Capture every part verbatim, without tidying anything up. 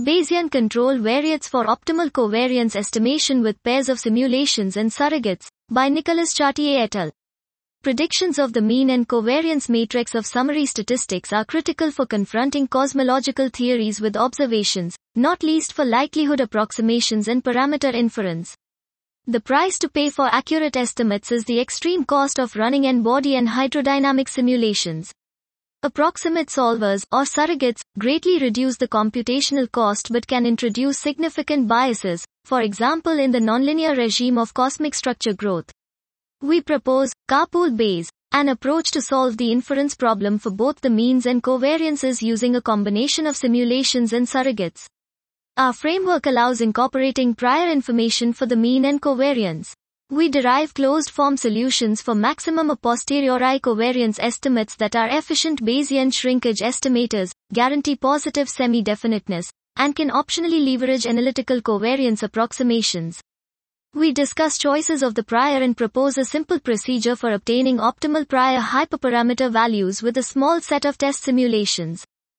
Bayesian control variates for optimal covariance estimation with pairs of simulations and surrogates, by Nicolas Chartier et al. Predictions of the mean and covariance matrix of summary statistics are critical for confronting cosmological theories with observations, not least for likelihood approximations and parameter inference. The price to pay for accurate estimates is the extreme cost of running n-body and hydrodynamic simulations. Approximate solvers, or surrogates, greatly reduce the computational cost but can introduce significant biases, for example in the nonlinear regime of cosmic structure growth. We propose carpool Bayes, an approach to solve the inference problem for both the means and covariances using a combination of simulations and surrogates. Our framework allows incorporating prior information for the mean and covariance. We derive closed-form solutions for maximum a posteriori covariance estimates that are efficient Bayesian shrinkage estimators, guarantee positive semi-definiteness, and can optionally leverage analytical covariance approximations. We discuss choices of the prior and propose a simple procedure for obtaining optimal prior hyperparameter values with a small set of test simulations.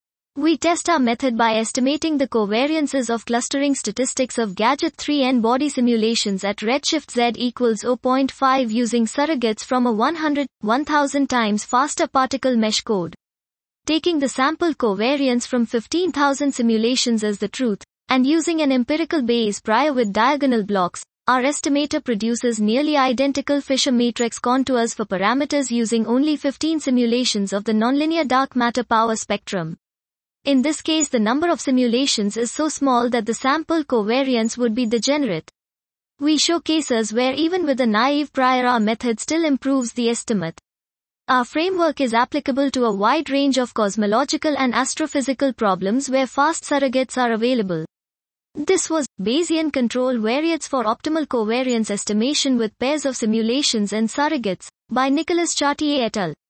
We test our method by estimating the covariances of clustering statistics of Gadget three n-body simulations at redshift z equals zero point five using surrogates from a one hundred, one thousand times faster particle mesh code. Taking the sample covariance from fifteen thousand simulations as the truth, and using an empirical Bayes prior with diagonal blocks, our estimator produces nearly identical Fisher matrix contours for parameters using only fifteen simulations of the nonlinear dark matter power spectrum. In this case, the number of simulations is so small that the sample covariance would be degenerate. We show cases where even with a naive prior our method still improves the estimate. Our framework is applicable to a wide range of cosmological and astrophysical problems where fast surrogates are available. This was Bayesian control variates for optimal covariance estimation with pairs of simulations and surrogates, by Nicolas Chartier et al.